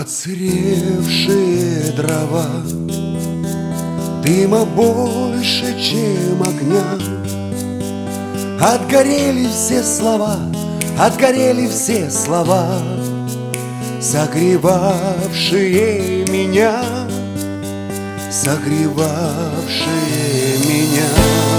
Отсыревшие дрова, дыма больше, чем огня. Отгорели все слова, отгорели все слова, согревавшие меня, согревавшие меня.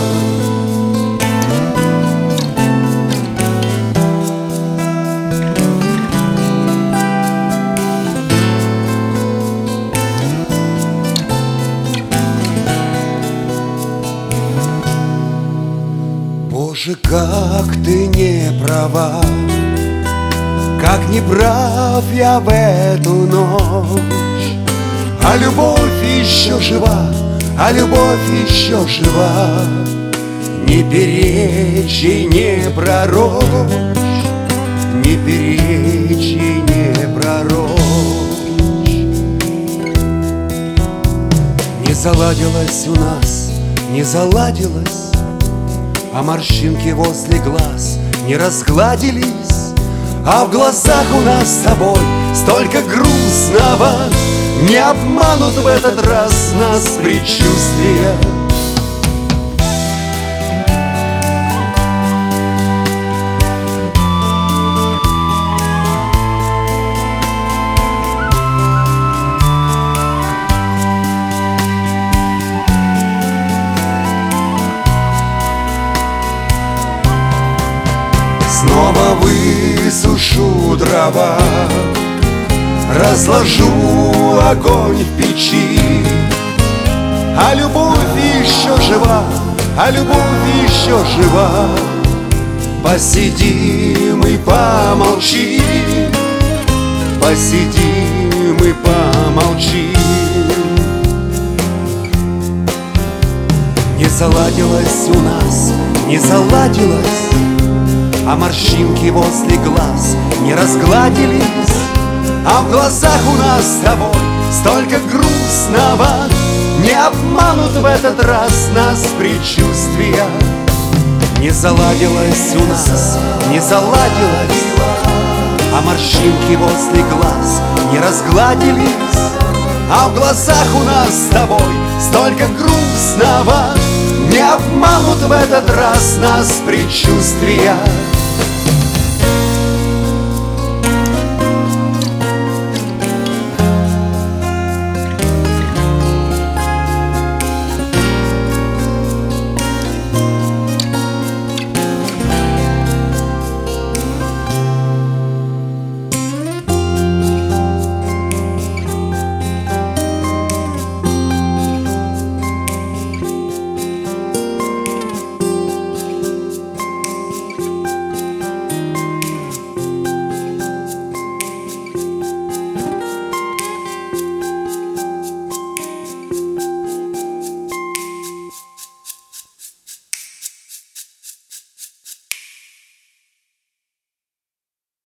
Боже, как ты не права, как не прав я в эту ночь. А любовь еще жива, а любовь еще жива. Не перечь и не пророчь, не перечь и не пророчь. Не заладилось у нас, не заладилось, а морщинки возле глаз не разгладились, а в глазах у нас с тобой столько грустного. Не обманут в этот раз нас предчувствия. Снова высушу дрова, разложу огонь в печи. А любовь еще жива, а любовь еще жива. Посидим и помолчим, посидим и помолчим. Не заладилось у нас, не заладилось, а морщинки возле глаз не разгладились, а в глазах у нас с тобой столько грустного. Не обманут в этот раз нас предчувствия. Не заладилось у нас, не заладилось, а морщинки возле глаз не разгладились, а в глазах у нас с тобой столько грустного. Не обманут в этот раз нас предчувствия.